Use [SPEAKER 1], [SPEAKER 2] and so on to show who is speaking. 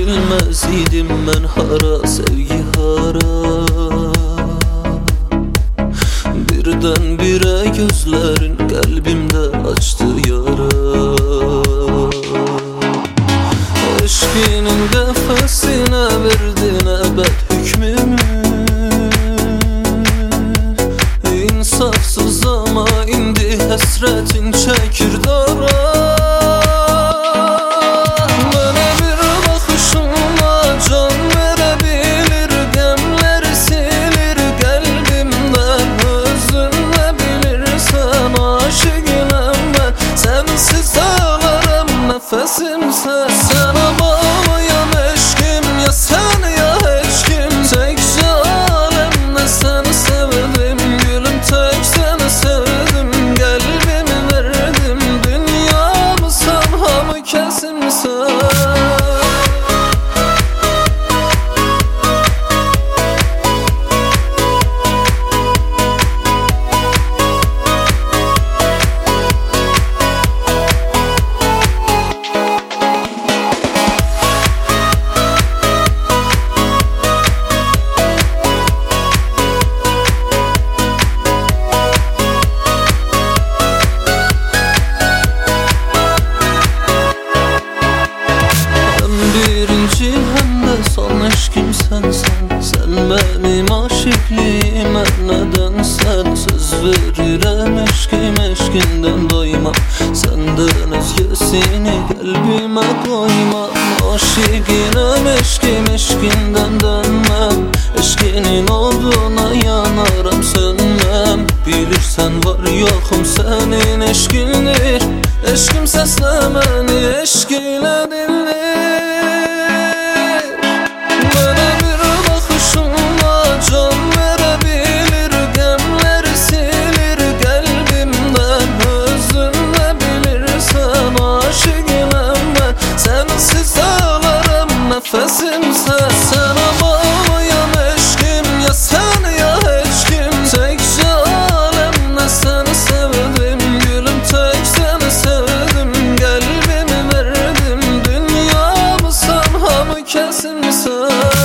[SPEAKER 1] bilmez idim ben hara, sevgi hara. Birdenbire gözlerin kalbimde açtı yara. Eşkinin defesine verdin ebed hükmümü. İnsafsız ama indi hasretin çekir dara. Bana bir bakışınla can verebilir, gemleri silir kalbimden. Özünle bilirsen aşıkınım ben, sensiz ağlarım nefesimse. Sana bağlıyım eşkim, ya sen ya hiç kim. Tek alemde seni sevdim gülüm, tek seni sevdim. Kalbimi verdim, dünyamı samhamı kesimse. Birinci hem de son eşkim sensen. Sen benim aşıklığıma nedensen. Söz veririm eşkim eşkinden doymam. Senden özgesini kalbime koymam. Aşıkınım eşkim eşkinden dönmem. Eşkinin olduğuna yanarım sönmem. Bilirsen var yokum senin eşkindir. Eşkim seslemeni eşkiyle dinler. Nefesimse sana bağlıyım eşkim, ya sen ya hiç kim. Tek alemde seni sevdim gülüm, tek seni sevdim. Kalbimi verdim, dünyamı samhamı kesimse.